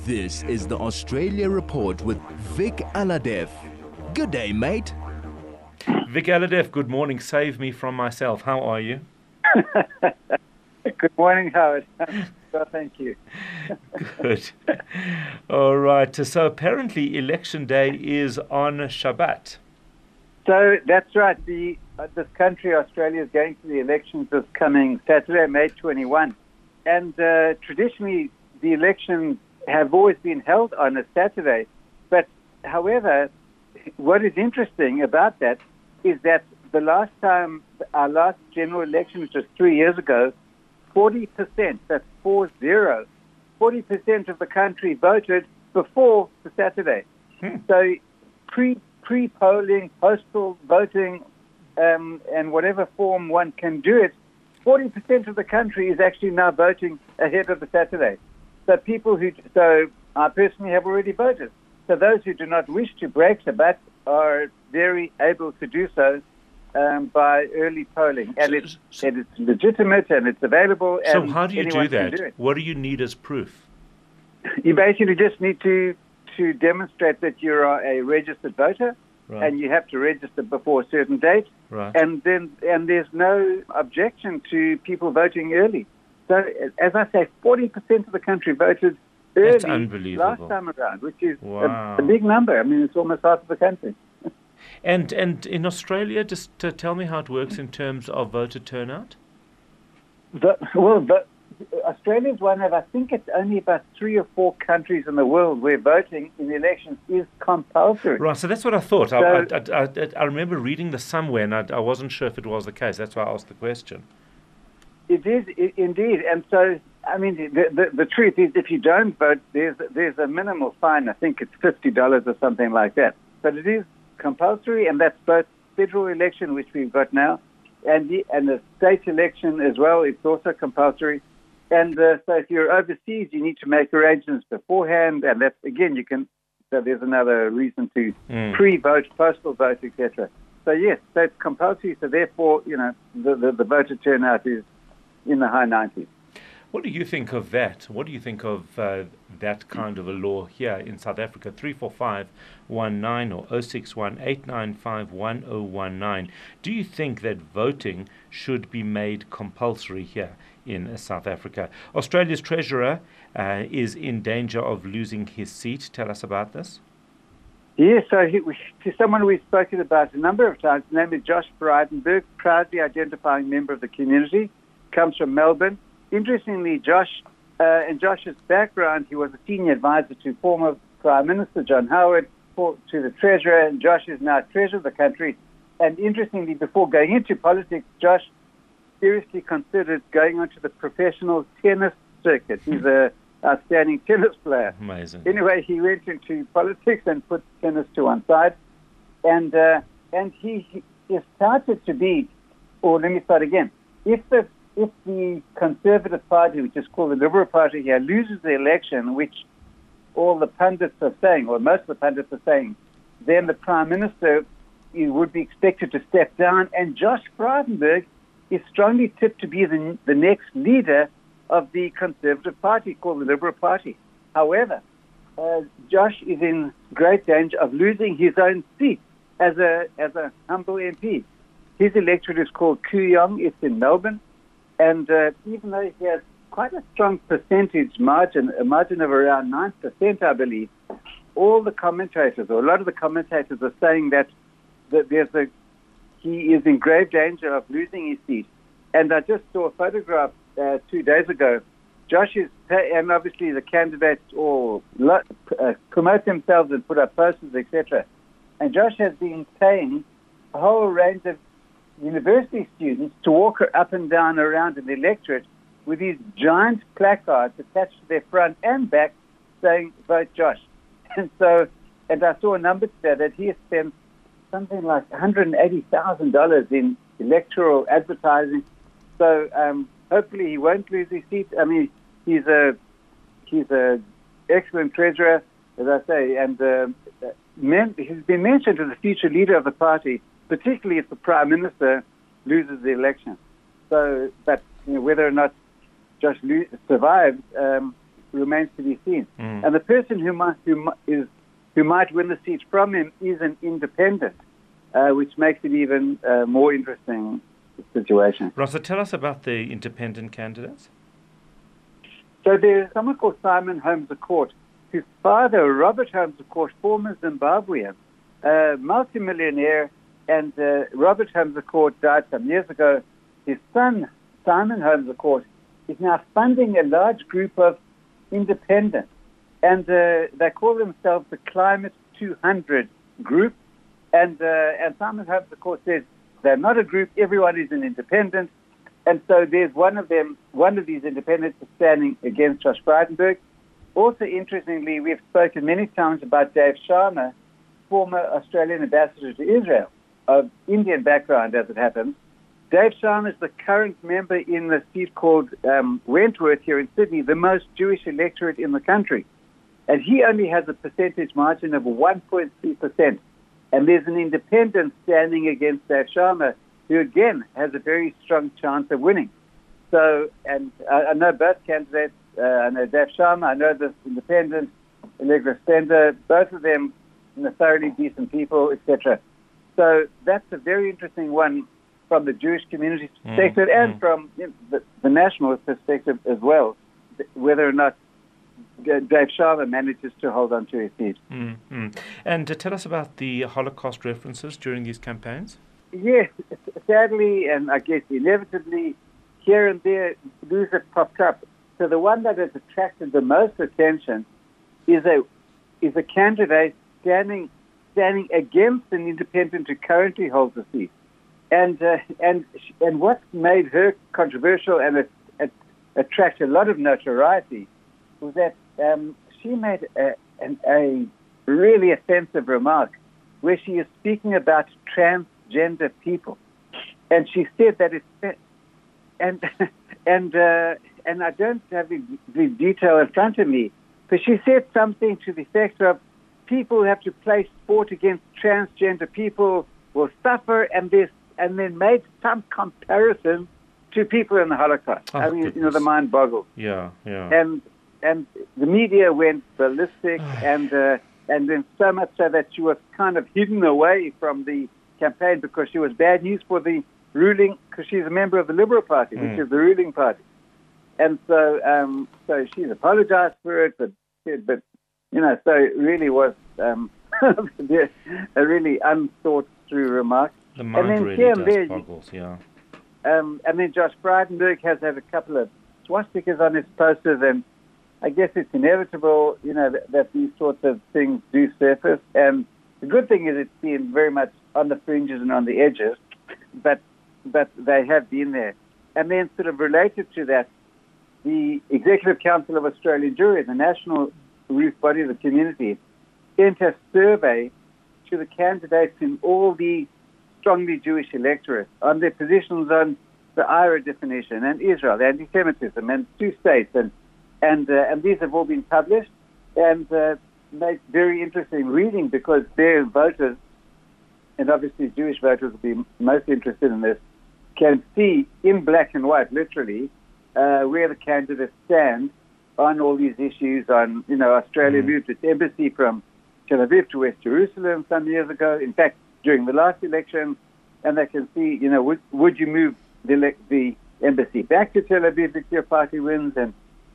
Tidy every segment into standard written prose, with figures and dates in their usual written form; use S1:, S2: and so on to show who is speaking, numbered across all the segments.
S1: This is the Australia Report with Vic Aladef. Good day, mate.
S2: Vic Aladef, good morning. Save me from myself. How are you?
S3: Good morning, Howard. Well, thank you.
S2: Good. All right. So apparently election day is on Shabbat.
S3: So that's right. This country, Australia, is going to the elections this coming Saturday, May 21. And traditionally, the elections have always been held on a Saturday. But however, what is interesting about that is that the last time, our last general election, which was 3 years ago, 40%, that's 40% of the country voted before the Saturday. So pre-polling, postal voting, and whatever form one can do it, 40% of the country is actually now voting ahead of the Saturday. So I personally have already voted. So those who do not wish to break Shabbat are very able to do so by early polling. And it's legitimate and it's available.
S2: So
S3: and
S2: how do you do
S3: anyone can
S2: that?
S3: do it.
S2: What do you need as proof?
S3: You basically just need to demonstrate that you are a registered voter,
S2: Right.
S3: and you have to register before a certain date.
S2: Right.
S3: And there's no objection to people voting early. So, as I say, 40% of the country voted early
S2: That's unbelievable.
S3: last time around, which is
S2: Wow.
S3: a big number. I mean, it's almost half of the country.
S2: And in Australia, just tell me how it works in terms of voter turnout.
S3: Australia is one of, I think it's only about 3 or 4 countries in the world where voting in the elections is compulsory.
S2: Right, so that's what I thought.
S3: So-
S2: I remember reading this somewhere, and I wasn't sure if it was the case. That's why I asked the question.
S3: It is indeed, and so I mean the truth is, if you don't vote, there's a minimal fine. I think it's $50 or something like that. But it is compulsory, and that's both federal election, which we've got now, and the state election as well. It's also compulsory. And so if you're overseas, you need to make arrangements beforehand, and that's again you can. So there's another reason to pre-vote, postal vote, etc. So yes, so it's compulsory. So therefore, the voter turnout is in the high 90s.
S2: What do you think of that? What do you think of that kind of a law here in South Africa? 34519 or 061-895-1019. Do you think that voting should be made compulsory here in South Africa? Australia's Treasurer is in danger of losing his seat. Tell us about this.
S3: Yes, so to someone we've spoken about a number of times, his name is Josh Frydenberg, proudly identifying member of the community, comes from Melbourne. Interestingly, in Josh's background, he was a senior advisor to former Prime Minister John Howard, to the Treasurer, and Josh is now Treasurer of the country. And interestingly, before going into politics, Josh seriously considered going onto the professional tennis circuit. He's an outstanding tennis player.
S2: Amazing.
S3: Anyway, he went into politics and put tennis to one side. And he started to be, or let me start again, if the Conservative Party, which is called the Liberal Party here, loses the election, which all the pundits are saying, or most of the pundits are saying, then the Prime Minister would be expected to step down. And Josh Frydenberg is strongly tipped to be the next leader of the Conservative Party, called the Liberal Party. However, Josh is in great danger of losing his own seat as a humble MP. His electorate is called Kooyong. It's in Melbourne. And even though he has quite a strong percentage margin, a margin of around 9%, I believe, all the commentators, or a lot of the commentators, are saying that he is in grave danger of losing his seat. And I just saw a photograph 2 days ago. Josh is, and obviously the candidates all promote themselves and put up posters, etc. And Josh has been paying a whole range of university students to walk up and down around an electorate with these giant placards attached to their front and back saying, vote Josh. And I saw a number today that he has spent something like $180,000 in electoral advertising. So hopefully he won't lose his seat. I mean, he's a excellent treasurer, as I say, and he's been mentioned as the future leader of the party, particularly if the Prime Minister loses the election. So, but whether or not Josh survives, remains to be seen. And the person who might win the seat from him is an independent, which makes it even more interesting situation.
S2: Rasa, tell us about the independent candidates.
S3: So there's someone called Simon Holmes à Court, whose father, Robert Holmes à Court, former Zimbabwean, multimillionaire, and Robert Holmes à Court died some years ago. His son, Simon Holmes à Court, is now funding a large group of independents, and they call themselves the Climate 200 Group. And Simon Holmes à Court says they're not a group; everyone is an independent. And so there's one of these independents is standing against Josh Frydenberg. Also, interestingly, we've spoken many times about Dave Sharma, former Australian ambassador to Israel, of Indian background, as it happens. Dave Sharma is the current member in the seat called Wentworth here in Sydney, the most Jewish electorate in the country. And he only has a percentage margin of 1.3%. And there's an independent standing against Dave Sharma, who again has a very strong chance of winning. So, and I know both candidates. I know Dave Sharma, I know this independent, Allegra Stender, both of them thoroughly decent people, etc. So that's a very interesting one from the Jewish community's perspective and from the national perspective as well, whether or not Dave Sharma manages to hold on to his seat.
S2: And tell us about the Holocaust references during these campaigns.
S3: Yes, sadly, and I guess inevitably, here and there, these have popped up. So the one that has attracted the most attention is a candidate standing against an independent who currently holds the seat. And what made her controversial and attract a lot of notoriety was that she made a really offensive remark where she is speaking about transgender people, and she said that it's and I don't have the detail in front of me, but she said something to the effect of people who have to play sport against transgender people will suffer, and then made some comparison to people in the Holocaust.
S2: Oh,
S3: I mean,
S2: goodness.
S3: the mind boggles.
S2: Yeah.
S3: And the media went ballistic, and then so much so that she was kind of hidden away from the campaign because she was bad news for the ruling, because she's a member of the Liberal Party, which is the ruling party. And so she's apologized for it, but so it really was a really unthought through remark.
S2: The mind
S3: and then
S2: really does boggles, yeah.
S3: And then Josh Frydenberg has had a couple of swastikas on his posters, and I guess it's inevitable, that these sorts of things do surface. And the good thing is it's been very much on the fringes and on the edges, but they have been there. And then sort of related to that, the Executive Council of Australian Jewry, the national roof body of the community, sent a survey to the candidates in all the strongly Jewish electorates on their positions on the IRA definition and Israel, anti-Semitism, and two states, and these have all been published and made very interesting reading because their voters, and obviously Jewish voters will be most interested in this, can see in black and white, literally, where the candidates stand on all these issues. On Australia moved its embassy from Tel Aviv to West Jerusalem some years ago. In fact, during the last election, and they can see, would you move the embassy back to Tel Aviv if your party wins? So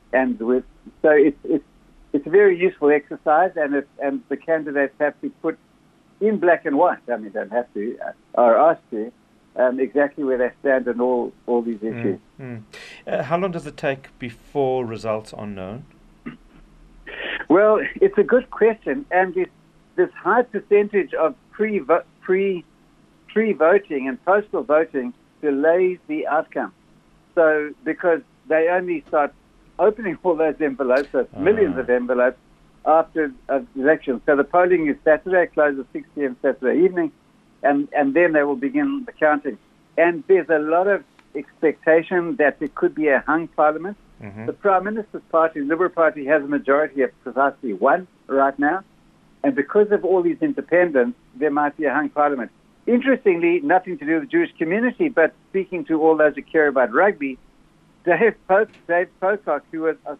S3: it's a very useful exercise, and the candidates have to put in black and white. I mean, don't have to, are asked to. Exactly where they stand on all these issues.
S2: How long does it take before results are known?
S3: Well, it's a good question, and this high percentage of pre-voting and postal voting delays the outcome. So because they only start opening all those envelopes, so millions of envelopes, after the election. So the polling is Saturday, closes at 6 p.m. Saturday evening, and then they will begin the counting. And there's a lot of expectation that there could be a hung parliament. The Prime Minister's party, the Liberal Party, has a majority of precisely one right now. And because of all these independents, there might be a hung parliament. Interestingly, nothing to do with the Jewish community, but speaking to all those who care about rugby, Dave Pocock, who was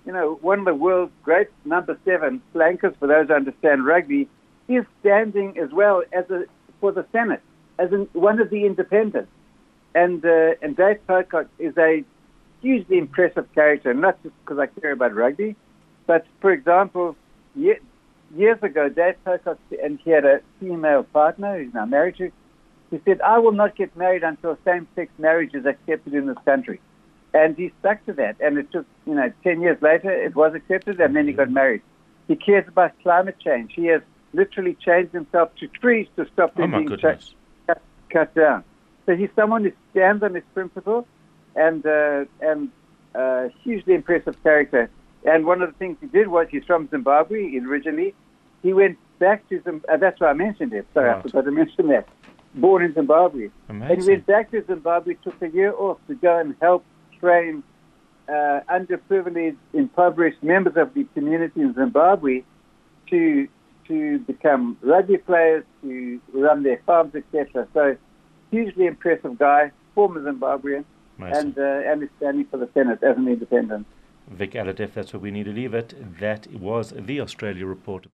S3: one of the world's great number 7 flankers, for those who understand rugby, is standing as well for the Senate as one of the independents. And Dave Pocock is a hugely impressive character, not just because I care about rugby, but, for example, years ago, Dave Pocock, and he had a female partner who's now married to, he said, I will not get married until same-sex marriage is accepted in this country. And he stuck to that. And it took, 10 years later, it was accepted, and then he got married. He cares about climate change. He has literally changed himself to trees to stop them being cut down. So he's someone who stands on his principles and hugely impressive character. And one of the things he did was, he's from Zimbabwe originally. He went back to Zimbabwe. That's why I mentioned it. Sorry, I forgot to mention that. Born in Zimbabwe.
S2: Amazing.
S3: And he went back to Zimbabwe, took a year off to go and help train underprivileged, impoverished members of the community in Zimbabwe to become rugby players, to run their farms, etc. So, hugely impressive guy, former Zimbabwean, and is standing for the Senate as an independent.
S2: Vic Alhadeff, that's where we need to leave it. That was the Australia Report.